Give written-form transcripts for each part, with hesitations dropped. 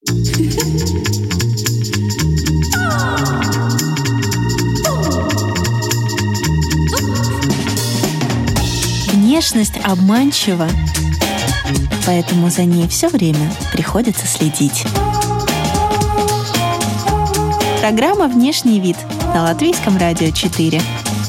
Внешность обманчива, поэтому за ней все время приходится следить. Программа «Внешний вид» на Латвийском радио 4.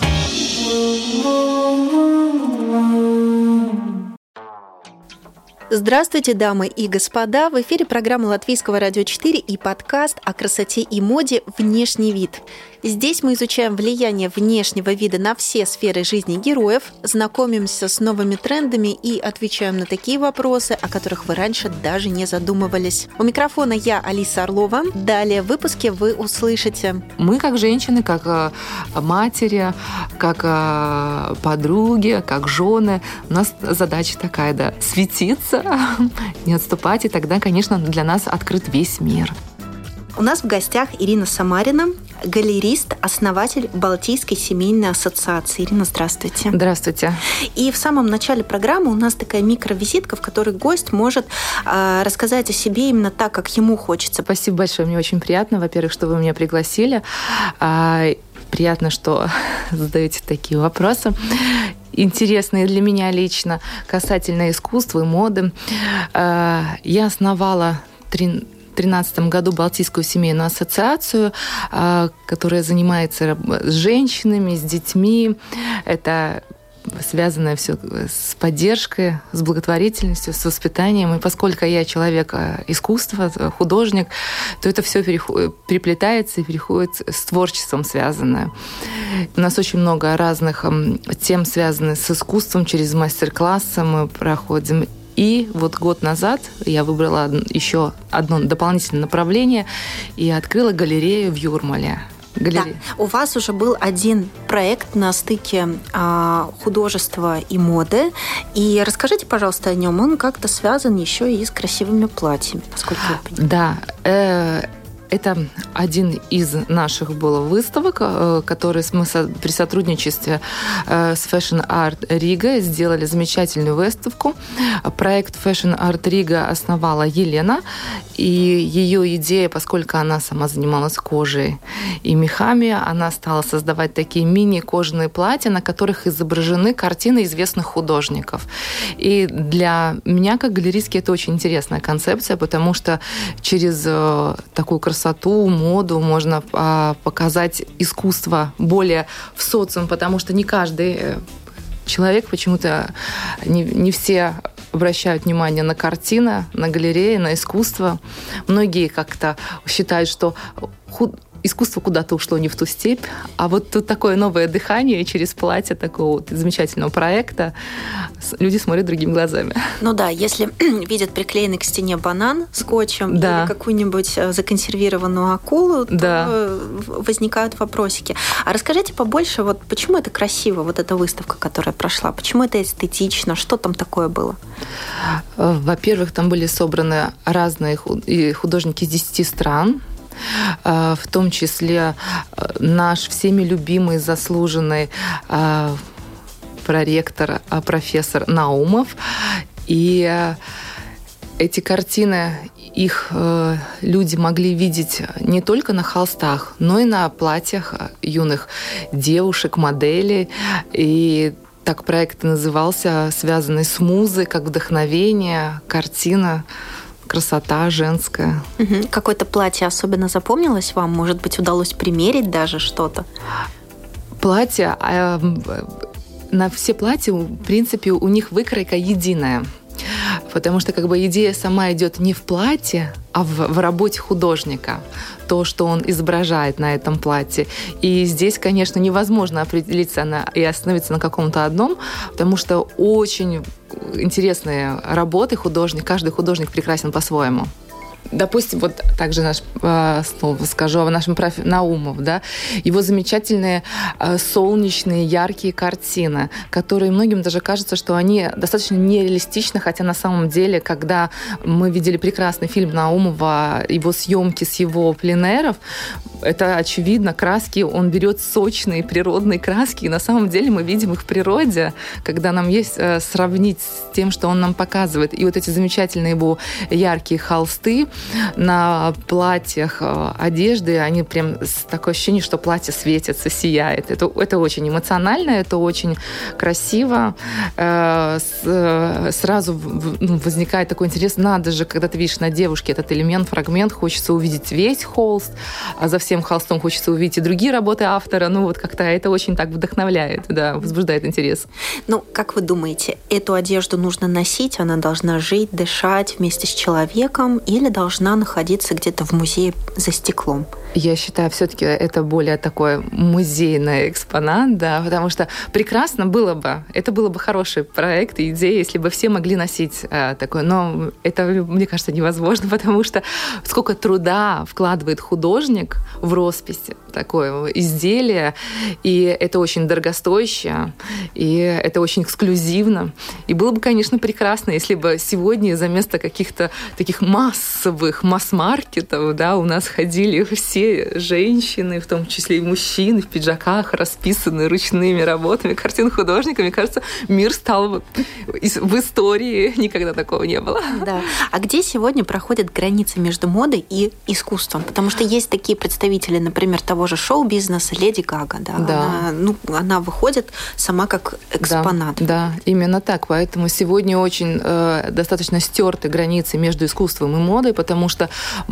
Здравствуйте, дамы и господа! В эфире программа Латвийского радио 4 и подкаст о красоте и моде «Внешний вид». Здесь мы изучаем влияние внешнего вида на все сферы жизни героев, знакомимся с новыми трендами и отвечаем на такие вопросы, о которых вы раньше даже не задумывались. У микрофона я, Алиса Орлова. Далее в выпуске вы услышите. Мы, как женщины, как матери, как подруги, как жены, у нас задача такая, да, светиться, не отступать, и тогда, конечно, для нас открыт весь мир. У нас в гостях Ирина Самарина, галерист, основатель Балтийской семейной ассоциации. Ирина, здравствуйте. Здравствуйте. И в самом начале программы у нас такая микровизитка, в которой гость может рассказать о себе именно так, как ему хочется. Спасибо большое, мне очень приятно, во-первых, что вы меня пригласили. Приятно, что задаете такие вопросы. Интересные для меня лично касательно искусства и моды. Я основала в 2013 году Балтийскую семейную ассоциацию, которая занимается с женщинами, с детьми. Это связанное все с поддержкой, с благотворительностью, с воспитанием. И поскольку я человек искусства, художник, то это все переплетается и переходит с творчеством связанное. У нас очень много разных тем, связанных с искусством. Через мастер-классы мы проходим. И вот год назад я выбрала еще одно дополнительное направление и открыла галерею в Юрмале. Да. У вас уже был один проект на стыке художества и моды. И расскажите, пожалуйста, о нем. Он как-то связан еще и с красивыми платьями, насколько я понимаю. Да. Это один из наших было выставок, которые мы при сотрудничестве с Fashion Art Riga сделали замечательную выставку. Проект Fashion Art Riga основала Елена, и ее идея, поскольку она сама занималась кожей и мехами, она стала создавать такие мини-кожаные платья, на которых изображены картины известных художников. И для меня, как галеристки, это очень интересная концепция, потому что через такую красоту, моду можно показать искусство более в социум, потому что не каждый человек, почему-то не все обращают внимание на картины, на галереи, на искусство. Многие как-то считают, что искусство куда-то ушло не в ту степь, а вот тут такое новое дыхание через платье такого вот замечательного проекта. Люди смотрят другими глазами. Ну да, если видят приклеенный к стене банан скотчем, да, или какую-нибудь законсервированную акулу, то да, возникают вопросики. А расскажите побольше, вот почему это красиво, вот эта выставка, которая прошла, почему это эстетично, что там такое было? Во-первых, там были собраны разные художники из 10 стран, в том числе наш всеми любимый, заслуженный проректор, профессор Наумов. И эти картины, их люди могли видеть не только на холстах, но и на платьях юных девушек, моделей. И так проект назывался, связанный с музой, как вдохновение, картина. Красота женская. Угу. Какое-то платье особенно запомнилось вам? Может быть, удалось примерить даже что-то? Платье, на все платья, в принципе, у них выкройка единая. Потому что идея сама идет не в платье, а в работе художника. То, что он изображает на этом платье. И здесь, конечно, невозможно определиться и остановиться на каком-то одном, потому что очень интересные работы художник. Каждый художник прекрасен по-своему. Допустим, вот также снова скажу о нашем профи Наумов, да, его замечательные солнечные, яркие картины, которые многим даже кажется, что они достаточно нереалистичны, хотя на самом деле, когда мы видели прекрасный фильм Наумова, его съемки с его пленэров, это очевидно, краски, он берет сочные природные краски, и на самом деле мы видим их в природе, когда нам есть сравнить с тем, что он нам показывает. И вот эти замечательные его яркие холсты, на платьях одежды, они прям такое ощущение, что платье светится, сияет. Это очень эмоционально, это очень красиво. Сразу возникает такой интерес, надо же, когда ты видишь на девушке этот элемент, фрагмент, хочется увидеть весь холст, а за всем холстом хочется увидеть и другие работы автора. Как-то это очень так вдохновляет, да, возбуждает интерес. Как вы думаете, эту одежду нужно носить, она должна жить, дышать вместе с человеком или должна находиться где-то в музее за стеклом? Я считаю, все-таки это более такой музейный экспонат, да, потому что прекрасно было бы, это было бы хороший проект и идея, если бы все могли носить такое, но это, мне кажется, невозможно, потому что сколько труда вкладывает художник в роспись такое изделие, и это очень дорогостоящее, и это очень эксклюзивно. И было бы, конечно, прекрасно, если бы сегодня заместо каких-то таких массовых масс-маркетов, да, у нас ходили все женщины, в том числе и мужчины, в пиджаках, расписанные ручными работами, картин художника. Мне кажется, мир стал бы... В истории никогда такого не было. Да. А где сегодня проходит граница между модой и искусством? Потому что есть такие представители, например, того же шоу-бизнеса, Леди Гага. Да? Да. Она выходит сама как экспонат. Да, именно так. Поэтому сегодня очень достаточно стерты границы между искусством и модой, потому что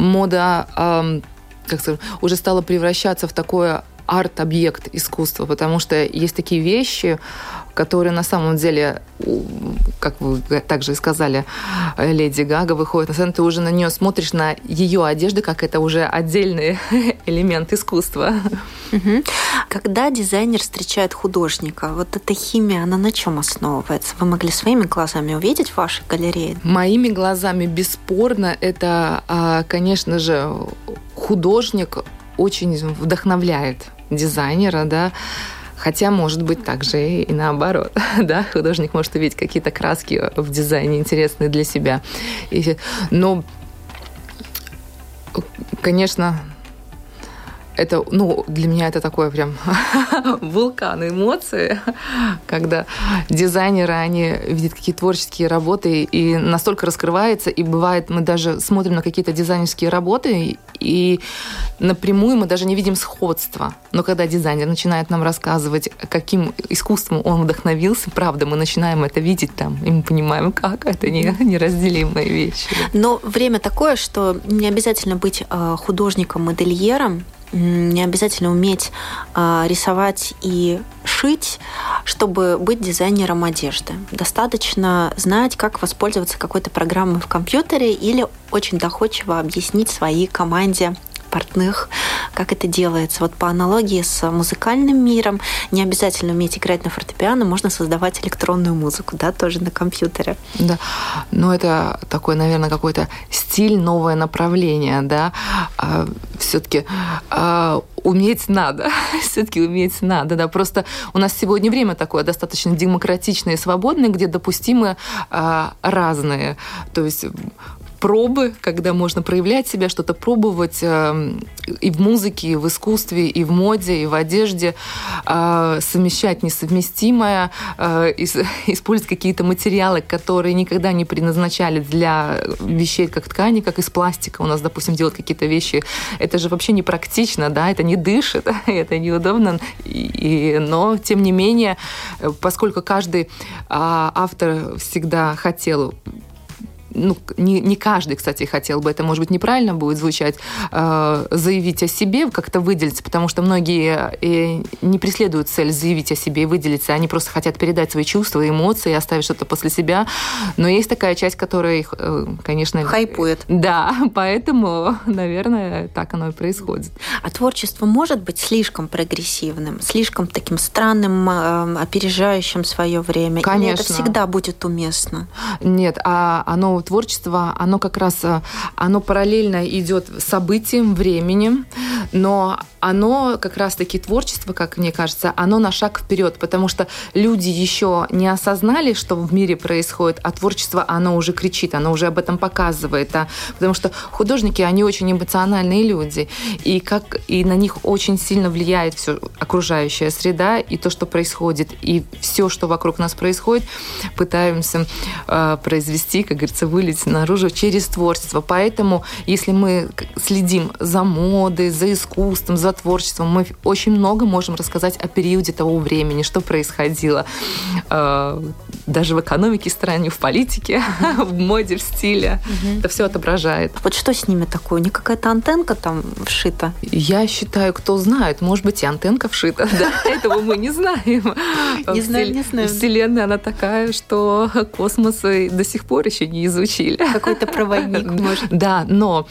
мода... уже стало превращаться в такое арт-объект искусства, потому что есть такие вещи, которые на самом деле, как вы также и сказали, Леди Гага выходит на сцену, ты уже на нее смотришь, на ее одежду, как это уже отдельный элемент искусства. Угу. Когда дизайнер встречает художника, вот эта химия, она на чем основывается? Вы могли своими глазами увидеть в вашей галерее? Моими глазами, бесспорно, это, конечно же, художник очень вдохновляет дизайнера, да, хотя, может быть, также и наоборот, да, художник может увидеть какие-то краски в дизайне интересные для себя. Но, конечно, это, для меня это такой прям вулкан эмоций, когда дизайнеры, они видят какие-то творческие работы и настолько раскрываются, и бывает, мы даже смотрим на какие-то дизайнерские работы, и напрямую мы даже не видим сходства. Но когда дизайнер начинает нам рассказывать, каким искусством он вдохновился, правда, мы начинаем это видеть там, и мы понимаем, как это неразделимые вещи. Но время такое, что не обязательно быть художником-модельером, не обязательно уметь рисовать и шить, чтобы быть дизайнером одежды. Достаточно знать, как воспользоваться какой-то программой в компьютере или очень доходчиво объяснить своей команде портных, как это делается. Вот по аналогии с музыкальным миром, не обязательно уметь играть на фортепиано, можно создавать электронную музыку, да, тоже на компьютере. Да, но это такой, наверное, какой-то стиль, новое направление, да. Все-таки уметь надо. Все-таки уметь надо, да. Просто у нас сегодня время такое достаточно демократичное и свободное, где допустимы разные. То есть пробы, когда можно проявлять себя, что-то пробовать и в музыке, и в искусстве, и в моде, и в одежде, совмещать несовместимое, использовать какие-то материалы, которые никогда не предназначались для вещей как ткани, как из пластика. У нас, допустим, делают какие-то вещи. Это же вообще не практично, да, это не дышит, это неудобно. Но, тем не менее, поскольку каждый автор всегда хотел, не каждый, кстати, хотел бы, это, может быть, неправильно будет звучать, заявить о себе, как-то выделиться, потому что многие не преследуют цель заявить о себе и выделиться, они просто хотят передать свои чувства, эмоции, оставить что-то после себя. Но есть такая часть, которая их, конечно... хайпует. Да, поэтому, наверное, так оно и происходит. А творчество может быть слишком прогрессивным, слишком таким странным, опережающим свое время? Конечно. Или это всегда будет уместно? Нет, творчество, оно как раз, оно параллельно идет событием, временем, но оно как раз-таки творчество, как мне кажется, оно на шаг вперед, потому что люди еще не осознали, что в мире происходит, а творчество, оно уже кричит, оно уже об этом показывает. Потому что художники, они очень эмоциональные люди, и на них очень сильно влияет все окружающая среда, и то, что происходит, и все, что вокруг нас происходит, пытаемся произвести, как говорится, вылить наружу через творчество. Поэтому, если мы следим за модой, за искусством, за творчеством, мы очень много можем рассказать о периоде того времени, что происходило даже в экономике страны, в политике, в моде, в стиле. Это все отображает. Вот что с ними такое? У них какая-то антенка там вшита? Я считаю, кто знает, может быть, и антенка вшита. Этого мы не знаем. Не знаем. Вселенная, она такая, что космос до сих пор еще не изучили. Какой-то проводник, может. Да, но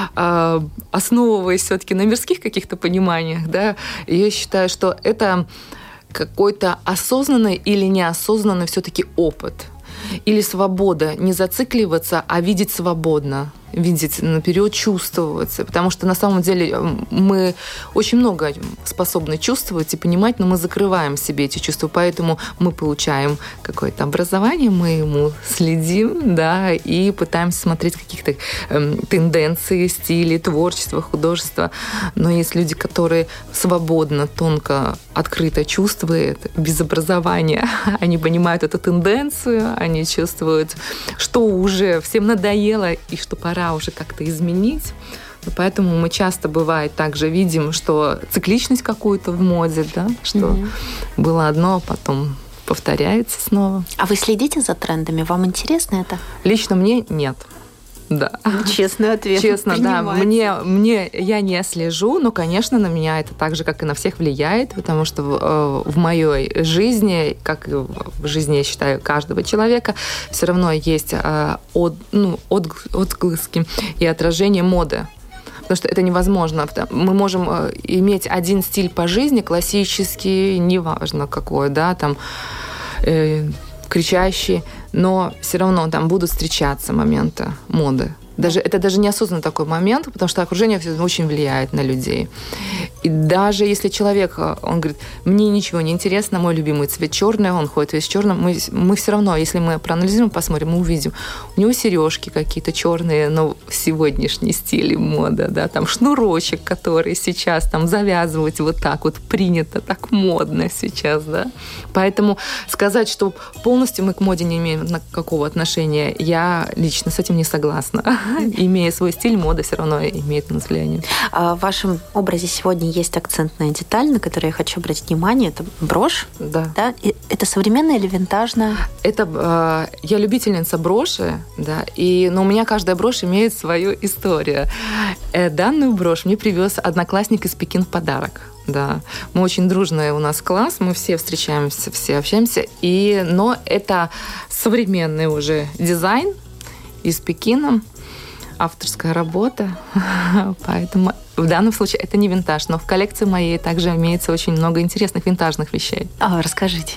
основываясь все-таки на мирских каких-то пониманиях, да, я считаю, что это какой-то осознанный или неосознанный все-таки опыт. Или свобода, не зацикливаться, а видеть свободно, видеть наперед, чувствовать. Потому что на самом деле мы очень много способны чувствовать и понимать, но мы закрываем себе эти чувства. Поэтому мы получаем какое-то образование, мы ему следим, да, и пытаемся смотреть каких-то тенденции, стили, творчества, художества. Но есть люди, которые свободно, тонко, открыто чувствуют, без образования. Они понимают эту тенденцию, они чувствуют, что уже всем надоело и что пора уже как-то изменить. Поэтому мы часто, бывает, также видим, что цикличность какую-то в моде, да, что было одно, а потом повторяется снова. А вы следите за трендами? Вам интересно это? Лично мне нет. Да. Честный ответ. Честно, да. Мне я не слежу, но, конечно, на меня это так же, как и на всех, влияет, потому что в моей жизни, как и в жизни, я считаю, каждого человека, все равно есть отблески и отражение моды. Потому что это невозможно. Мы можем иметь один стиль по жизни, классический, неважно какой, да, там кричащий, но все равно там будут встречаться моменты моды. Это даже неосознанный такой момент, потому что окружение очень влияет на людей. И даже если человек, он говорит, мне ничего не интересно, мой любимый цвет черный, он ходит весь черный, мы все равно, если мы проанализируем, посмотрим, мы увидим, у него сережки какие-то черные, но сегодняшний стиль мода, да, там шнурочек, который сейчас там завязывать вот так вот принято, так модно сейчас, да. Поэтому сказать, что полностью мы к моде не имеем никакого отношения, я лично с этим не согласна. Имея свой стиль, мода все равно имеет влияние. В вашем образе сегодня есть акцентная деталь, на которую я хочу обратить внимание. Это брошь. Да. Да? Это современная или винтажная? Я любительница броши, да, но у меня каждая брошь имеет свою историю. Данную брошь мне привез одноклассник из Пекина в подарок. Да, мы очень дружный у нас класс, мы все встречаемся, все общаемся, но это современный уже дизайн из Пекина, авторская работа, поэтому в данном случае это не винтаж, но в коллекции моей также имеется очень много интересных винтажных вещей. Расскажите.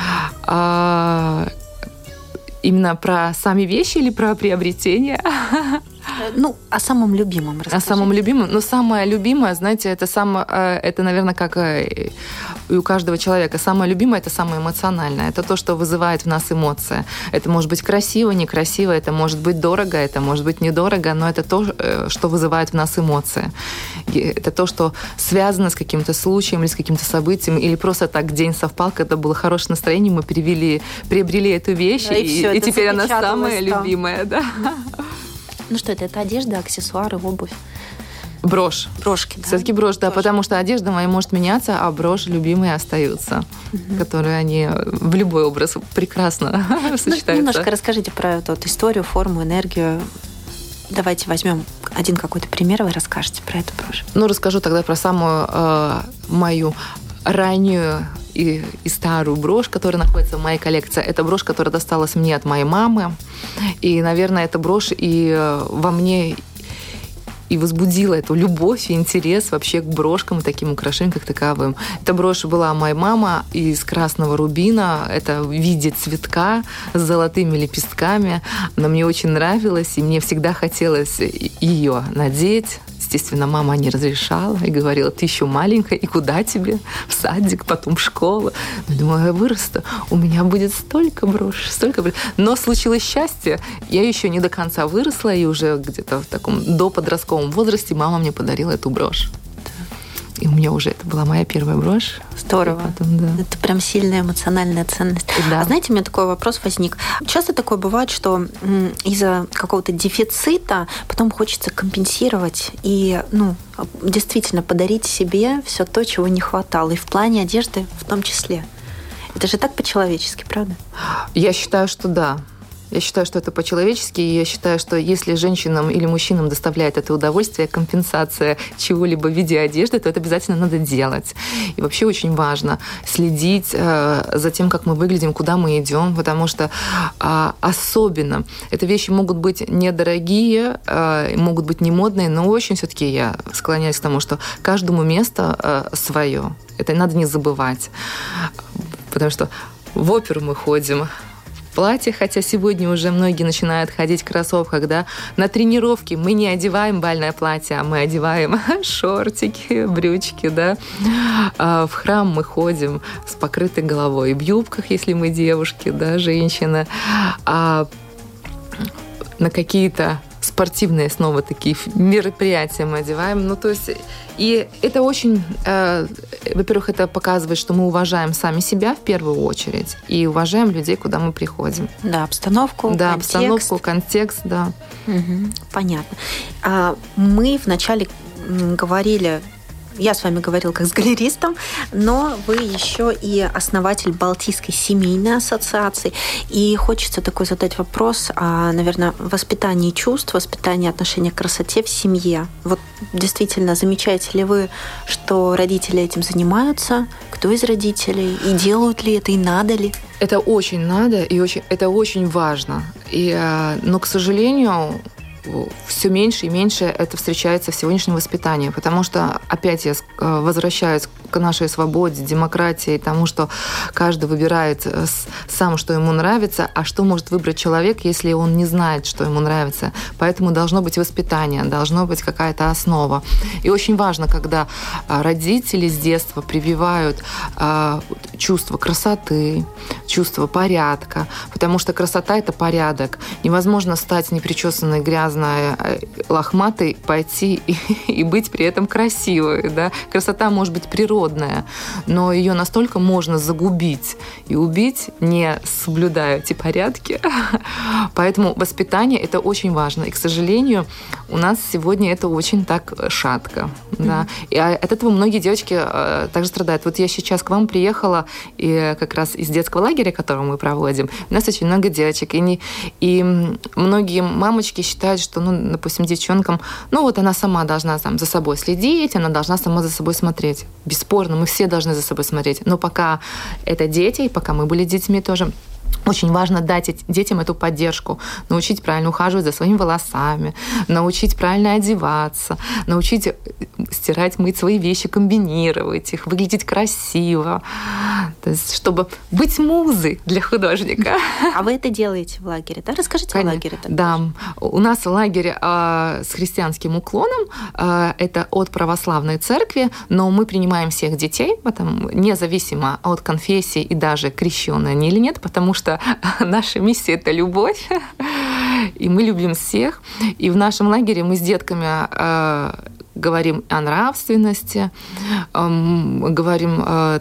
Именно про сами вещи или про приобретение? О самом любимом расскажите. О самом любимом? Самое любимое, знаете, это, наверное, как и у каждого человека. Самое любимое – это самое эмоциональное. Это то, что вызывает в нас эмоции. Это может быть красиво, некрасиво, это может быть дорого, это может быть недорого, но это то, что вызывает в нас эмоции. Это то, что связано с каким-то случаем или с каким-то событием, или просто так день совпал, когда было хорошее настроение, мы приобрели эту вещь, и теперь она самая любимая. Да. Ну что это? Это одежда, аксессуары, обувь? Брошь. Брошки, да? Все-таки брошь, да, потому что одежда моя может меняться, а брошь любимые остаются, которые они в любой образ прекрасно сочетаются. Немножко расскажите про эту историю, форму, энергию. Давайте возьмем один какой-то пример, вы расскажете про эту брошь. Расскажу тогда про самую мою раннюю и старую брошь, которая находится в моей коллекции. Это брошь, которая досталась мне от моей мамы. И, наверное, эта брошь и во мне и возбудила эту любовь и интерес вообще к брошкам и таким украшениям, как таковым. Эта брошь была моя мама из красного рубина. Это в виде цветка с золотыми лепестками. Она мне очень нравилась, и мне всегда хотелось ее надеть. С Естественно, мама не разрешала и говорила: ты еще маленькая, и куда тебе? В садик, потом в школу. Я думаю, я вырасту, у меня будет столько брошь, столько брошь. Но случилось счастье, я еще не до конца выросла, и уже где-то в таком доподростковом возрасте мама мне подарила эту брошь. И у меня уже это была моя первая брошь. Здорово. Потом, да. Это прям сильная эмоциональная ценность. Да. А знаете, у меня такой вопрос возник. Часто такое бывает, что из-за какого-то дефицита потом хочется компенсировать и, действительно подарить себе все то, чего не хватало. И в плане одежды в том числе. Это же так по-человечески, правда? Я считаю, что да. Я считаю, что это по-человечески, и я считаю, что если женщинам или мужчинам доставляет это удовольствие, компенсация чего-либо в виде одежды, то это обязательно надо делать. И вообще очень важно следить за тем, как мы выглядим, куда мы идем, потому что особенно эти вещи могут быть недорогие, могут быть не модные, но очень все-таки я склоняюсь к тому, что каждому место свое. Это надо не забывать, потому что в оперу мы ходим платье, хотя сегодня уже многие начинают ходить в кроссовках, да. На тренировке мы не одеваем бальное платье, а мы одеваем шортики, брючки, да. В храм мы ходим с покрытой головой, в юбках, если мы девушки, да, женщины. А на какие-то спортивные снова такие мероприятия мы одеваем. То есть, и это очень, во-первых, это показывает, что мы уважаем сами себя в первую очередь и уважаем людей, куда мы приходим. Да, обстановку, да, контекст. Обстановку, контекст, да. Угу, понятно. Мы вначале говорили... Я с вами говорила как с галеристом, но вы еще и основатель Балтийской семейной ассоциации. И хочется такой задать вопрос о, наверное, воспитании чувств, воспитании отношения к красоте в семье. Вот действительно, замечаете ли вы, что родители этим занимаются? Кто из родителей? И делают ли это, и надо ли? Это очень надо, и это очень важно. Но, к сожалению, все меньше и меньше это встречается в сегодняшнем воспитании, потому что, опять я возвращаюсь к нашей свободе, демократии, тому, что каждый выбирает сам, что ему нравится, а что может выбрать человек, если он не знает, что ему нравится. Поэтому должно быть воспитание, должна быть какая-то основа. И очень важно, когда родители с детства прививают чувство красоты, чувство порядка, потому что красота – это порядок. Невозможно стать непричесанной, грязной, лохматой, пойти и быть при этом красивой. Да? Красота может быть природная, но ее настолько можно загубить и убить, не соблюдая эти порядки. Поэтому воспитание – это очень важно. И, к сожалению, у нас сегодня это очень так шатко. Да? И от этого многие девочки также страдают. Вот я сейчас к вам приехала и как раз из детского лагеря, который мы проводим. У нас очень много девочек. И многие мамочки считают, что, допустим, девчонкам, она сама должна за собой следить, она должна сама за собой смотреть. Бесспорно, мы все должны за собой смотреть. Но пока это дети, и пока мы были детьми тоже, очень важно дать детям эту поддержку, научить правильно ухаживать за своими волосами, научить правильно одеваться, научить стирать, мыть свои вещи, комбинировать их, выглядеть красиво, то есть, чтобы быть музой для художника. А вы это делаете в лагере, да? Расскажите о лагере. Да, у нас лагерь с христианским уклоном, это от православной церкви, но мы принимаем всех детей, независимо от конфессии и даже крещенные они или нет, потому что наша миссия – это любовь, и мы любим всех. И в нашем лагере мы с детками говорим о нравственности, говорим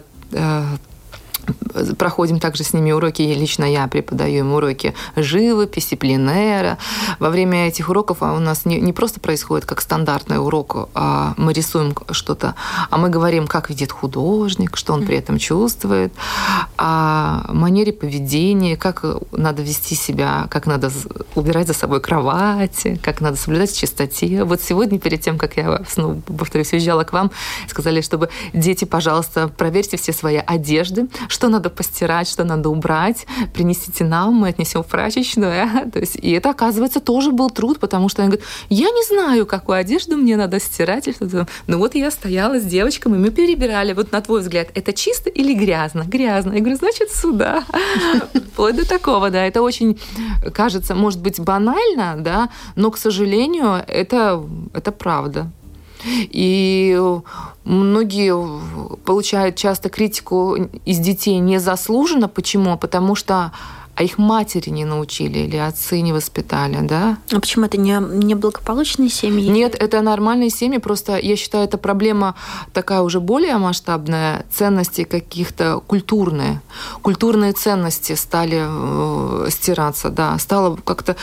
проходим также с ними уроки, лично я преподаю им уроки живописи, пленэра. Во время этих уроков у нас не просто происходит как стандартный урок, мы рисуем что-то, а мы говорим, как видит художник, что он при этом чувствует, о манере поведения, как надо вести себя, как надо убирать за собой кровати, как надо соблюдать в чистоте. Вот сегодня, перед тем, как я, повторюсь, уезжала к вам, сказали, чтобы дети, пожалуйста, проверьте все свои одежды, что надо постирать, что надо убрать, принесите нам, мы отнесем в прачечную. То есть, и это, оказывается, тоже был труд, потому что они говорят, я не знаю, какую одежду мне надо стирать. Или что-то. Я стояла с девочками, мы перебирали, на твой взгляд, это чисто или грязно? Грязно. Я говорю, значит, сюда. Вплоть до такого, да. Это очень, кажется, может быть, банально, да, но, к сожалению, это правда. И многие получают часто критику из детей незаслуженно. Почему? Потому что их матери не научили или отцы не воспитали, да? А почему это не благополучные семьи? Нет, это нормальные семьи, просто я считаю, это проблема такая уже более масштабная, ценности каких-то культурные. Культурные ценности стали стираться, да. Стало как-то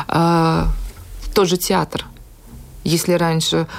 тот же театр. Если раньше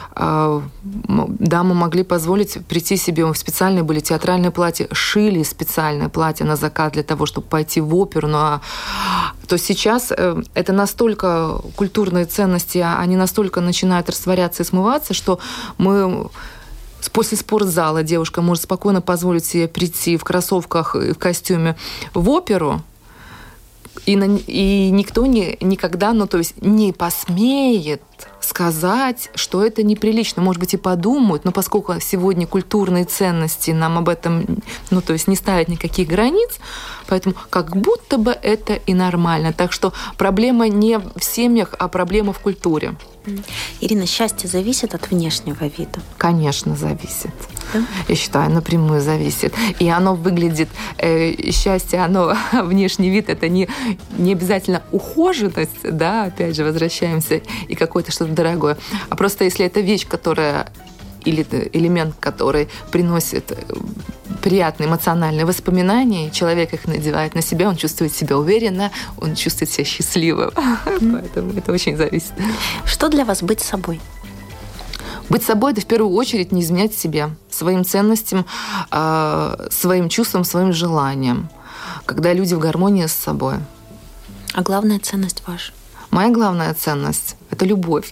дамы могли позволить прийти себе, в специальные были театральные платья, шили специальное платье на заказ для того, чтобы пойти в оперу, то сейчас это настолько культурные ценности, они настолько начинают растворяться и смываться, что мы... После спортзала девушка может спокойно позволить себе прийти в кроссовках и в костюме в оперу, и никто никогда, не посмеет сказать, что это неприлично. Может быть, и подумают, но поскольку сегодня культурные ценности нам об этом, не ставят никаких границ, поэтому как будто бы это и нормально. Так что проблема не в семьях, а проблема в культуре. Ирина, счастье зависит от внешнего вида? Конечно, зависит. Да? Я считаю, напрямую зависит. И оно выглядит, счастье, внешний вид, это не обязательно ухоженность, да, опять же, возвращаемся, и какое-то что-то дорогое. А просто если это вещь, которая или элемент, который приносит приятные эмоциональные воспоминания, человек их надевает на себя, он чувствует себя уверенно, он чувствует себя счастливым. Поэтому это очень зависит. Что для вас быть собой? Быть собой – это в первую очередь не изменять себя, своим ценностям, своим чувствам, своим желаниям. Когда люди в гармонии с собой. А главная ценность ваша? Моя главная ценность – это любовь.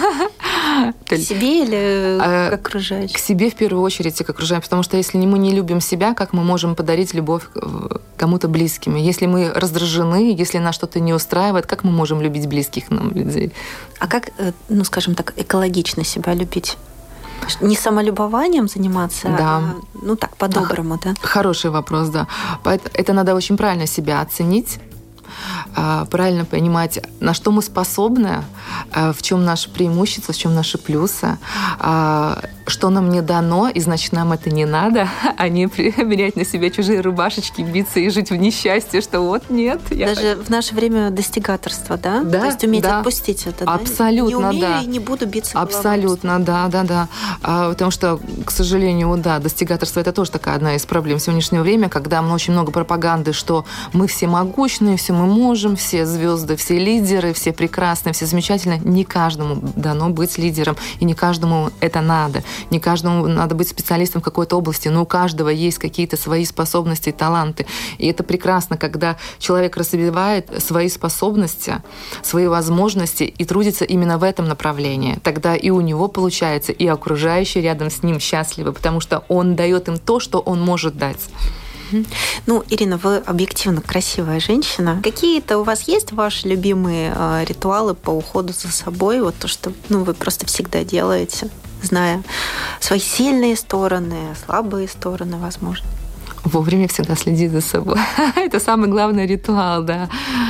К себе или к окружающим? К себе в первую очередь и к окружающим. Потому что если мы не любим себя, как мы можем подарить любовь кому-то близким? Если мы раздражены, если нас что-то не устраивает, как мы можем любить близких нам людей? А как, скажем так, экологично себя любить? Не самолюбованием заниматься, да. Так, по-доброму, да? Хороший вопрос, да. Это надо очень правильно себя оценить, правильно понимать, на что мы способны, в чем наше преимущество, в чем наши плюсы, что нам не дано, и значит, нам это не надо, а не примерять на себя чужие рубашечки, биться и жить в несчастье, что вот нет. Даже в наше время достигаторство, да? Да. То есть уметь отпустить это, да? Абсолютно, не умею и не буду биться головой. Абсолютно, да. Потому что, к сожалению, достигаторство – это тоже такая одна из проблем сегодняшнего времени, когда очень много пропаганды, что мы все могучные, все мы можем, все звезды, все лидеры, все прекрасные, все замечательные. Не каждому дано быть лидером, и не каждому это надо. Не каждому надо быть специалистом в какой-то области, но у каждого есть какие-то свои способности и таланты. И это прекрасно, когда человек развивает свои способности, свои возможности и трудится именно в этом направлении. Тогда и у него получается, и окружающие рядом с ним счастливы, потому что он дает им то, что он может дать. Ирина, вы объективно красивая женщина. Какие-то у вас есть ваши любимые ритуалы по уходу за собой? Вот то, что вы просто всегда делаете, зная свои сильные стороны, слабые стороны, возможно. Вовремя всегда следить за собой. Это самый главный ритуал, да.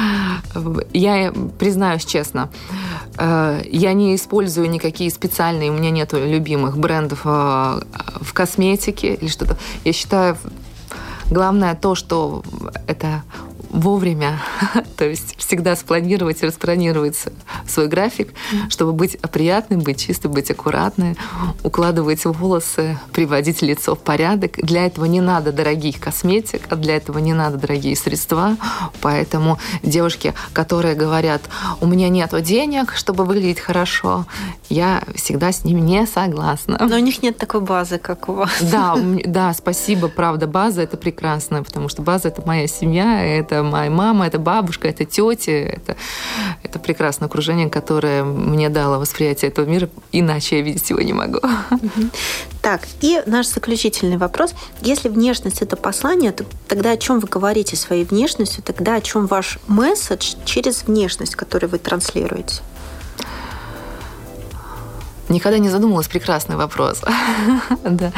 Я признаюсь честно, я не использую никакие специальные, у меня нет любимых брендов в косметике или что-то. Я считаю, главное то, что это вовремя, то есть всегда спланировать и распланировать свой график, чтобы быть приятным, быть чистым, быть аккуратным, укладывать волосы, приводить лицо в порядок. Для этого не надо дорогих косметик, а для этого не надо дорогие средства. Поэтому девушки, которые говорят, у меня нет денег, чтобы выглядеть хорошо, я всегда с ними не согласна. Но у них нет такой базы, как у вас. Да, спасибо, правда, база — это прекрасно, потому что база — это моя семья, это моя мама, это бабушка, это тетя, это прекрасное окружение, которое мне дало восприятие этого мира, иначе я видеть его не могу. Так, и наш заключительный вопрос. Если внешность – это послание, то тогда о чем вы говорите своей внешностью, тогда о чем ваш месседж через внешность, которую вы транслируете? Никогда не задумывалась, прекрасный вопрос. Да.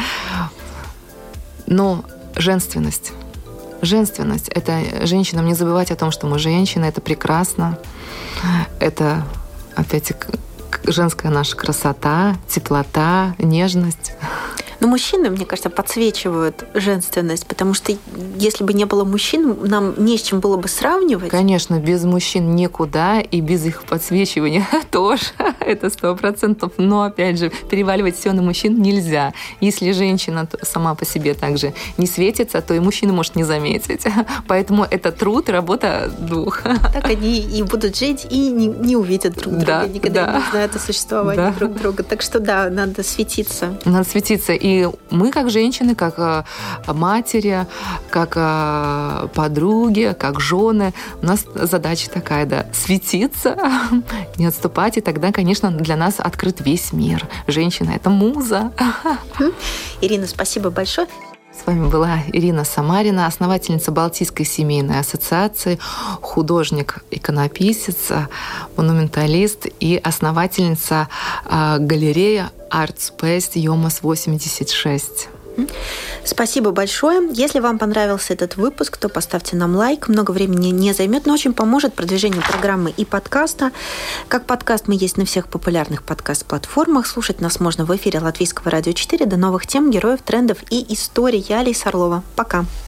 Но женственность. Женственность – это женщинам не забывать о том, что мы женщины, это прекрасно. Это, опять, женская наша красота, теплота, нежность. Но мужчины, мне кажется, подсвечивают женственность, потому что если бы не было мужчин, нам не с чем было бы сравнивать. Конечно, без мужчин никуда, и без их подсвечивания тоже, это 100%. Но, опять же, переваливать все на мужчин нельзя. Если женщина сама по себе также не светится, то и мужчина может не заметить. Поэтому это труд и работа двух. Так они и будут жить, и не увидят друг друга, никогда не узнают о существовании друг друга. Так что да, надо светиться. Надо светиться. И мы, как женщины, как матери, как подруги, как жены, у нас задача такая, да, светиться, не отступать, и тогда, конечно, для нас открыт весь мир. Женщина — это муза. Ирина, спасибо большое. С вами была Ирина Самарина, основательница Балтийской семейной ассоциации, художник-иконописец, монументалист и основательница галереи Art Space Йомас 86. Спасибо большое. Если вам понравился этот выпуск, то поставьте нам лайк. Много времени не займет, но очень поможет продвижению программы и подкаста. Как подкаст мы есть на всех популярных подкаст-платформах. Слушать нас можно в эфире Латвийского радио 4. До новых тем, героев, трендов и историй. Я Алиса Орлова. Пока.